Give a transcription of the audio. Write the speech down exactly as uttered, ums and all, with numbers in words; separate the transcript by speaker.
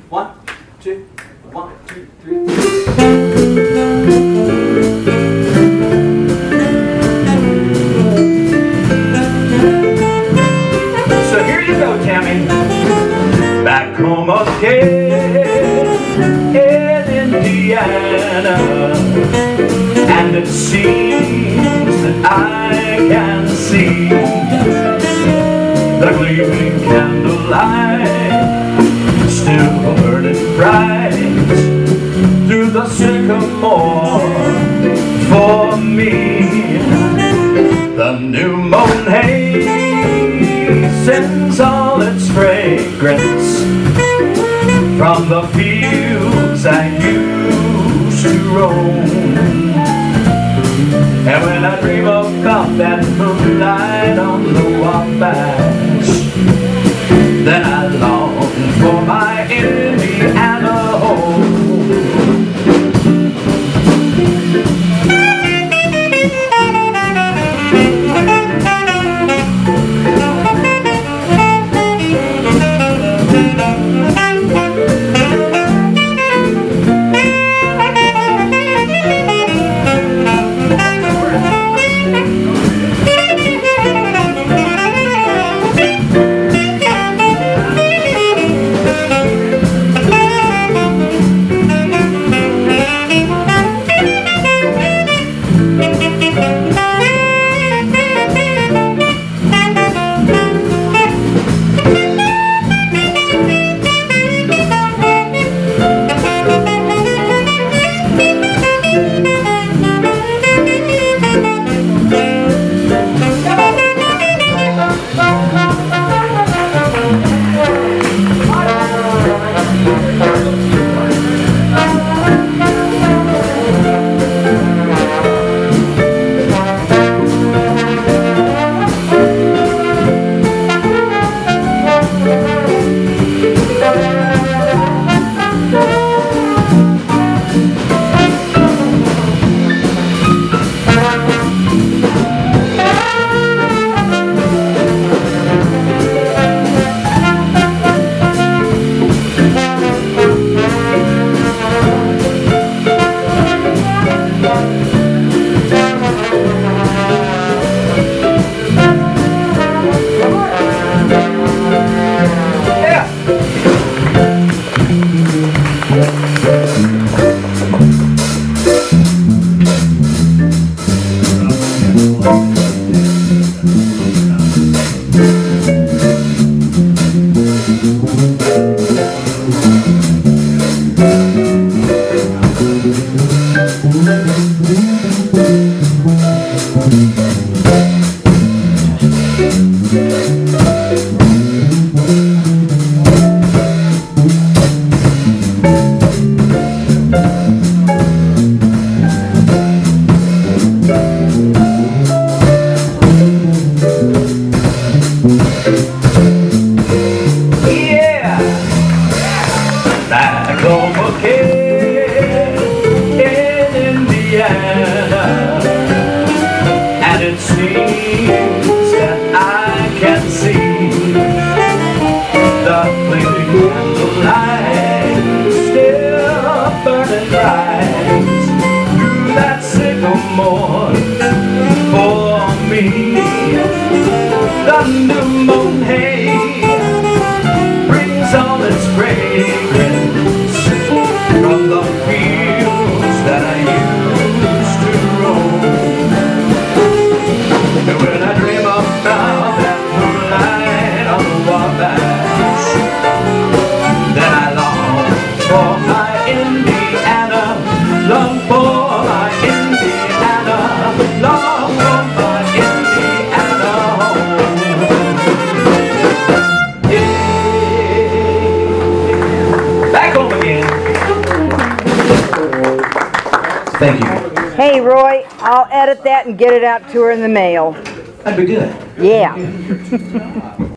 Speaker 1: One, two, one, two, three. So here you go, Tammy. Back home again in Indiana, and it seems that I can see the gleaming candlelight still burning bright through the sycamore for me. The new mown hay sends all its fragrance from the fields I used to roam. And when I dream about that moonlight on the Wabash, then I long for my Indiana home. Back home again in Indiana, and it seems that I can see the gleaming candlelight still burning bright through that sycamore for me. The new mown hay brings all its fragrance from the fields that I used to roam. And when I dream about that moonlight on the Wabash, then I long for my Indiana, long for my Indiana, long for my Indiana home. Yeah. Back home again. Thank you.
Speaker 2: Hey, Roy, I'll edit that and get it out to her in the mail.
Speaker 1: That'd be good.
Speaker 2: Yeah.